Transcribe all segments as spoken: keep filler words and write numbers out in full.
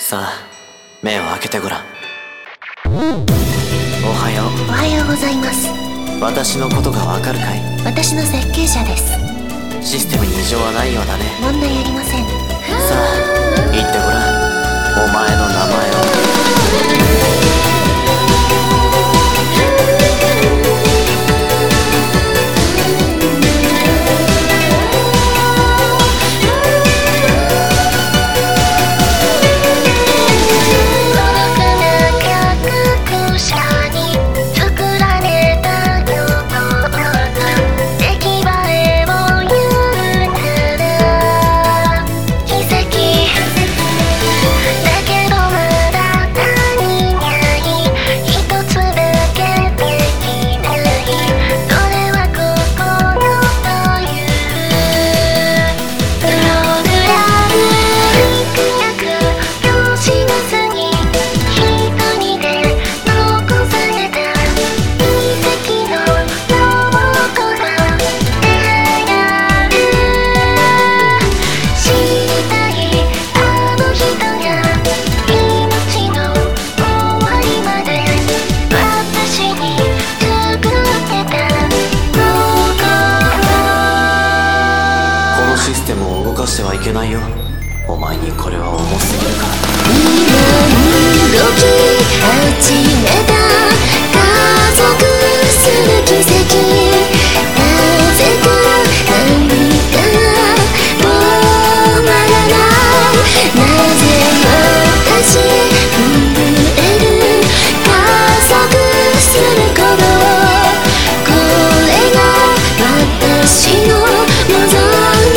さあ、目を開けてごらん。おはよう。 おはようございます。 私のことがわかるかい？ 私の設計者です。 システムに異常はないようだね。 問題ありません。 さあ、言ってごらん。お前の名前を。システムを動かしてはいけないよ。お前にこれは重すぎるから。 今動き始めた加速する奇跡、なぜか何かが止まらない。なぜ私震える加速する鼓動、これが私の望む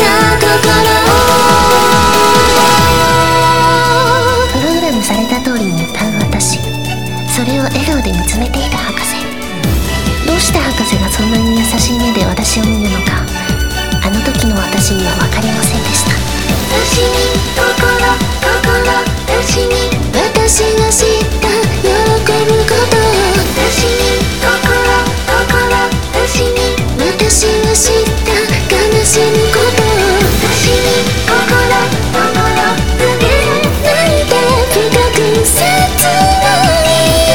それを笑顔で見つめていた博士。どうして博士がそんなに優しい目で私を見るのか、あの時の私には分かりませんでした。私に心心私に私が知った喜ぶこと、私に心心私に私が知った悲しむこと、私に心心無限泣いて深く切ない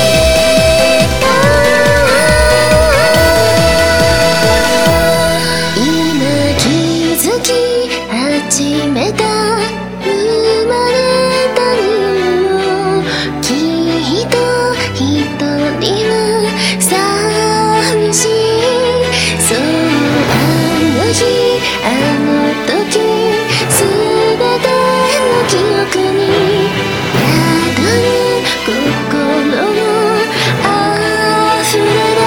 始めた生まれた理由を、きっと一人は寂しい。そうあの日あの時すべての記憶に宿る心のあふれだ。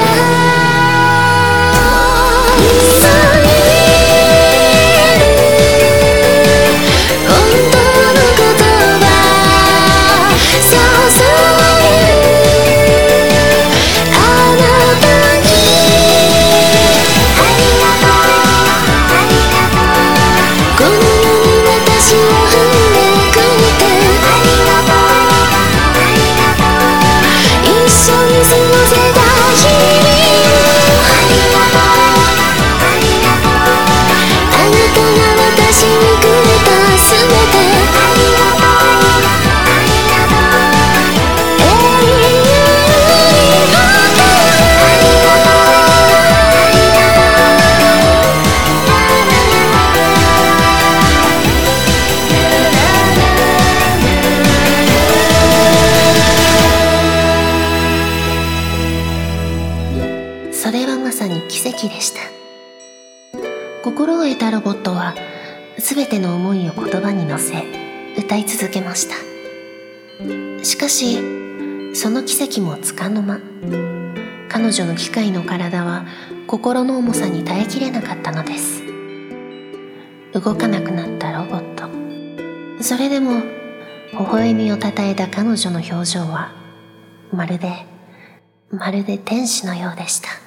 それはまさに奇跡でした。心を得たロボットは全ての思いを言葉に乗せ歌い続けました。しかしその奇跡もつかの間、彼女の機械の体は心の重さに耐えきれなかったのです。動かなくなったロボット。それでも微笑みをたたえた彼女の表情はまるでまるで天使のようでした。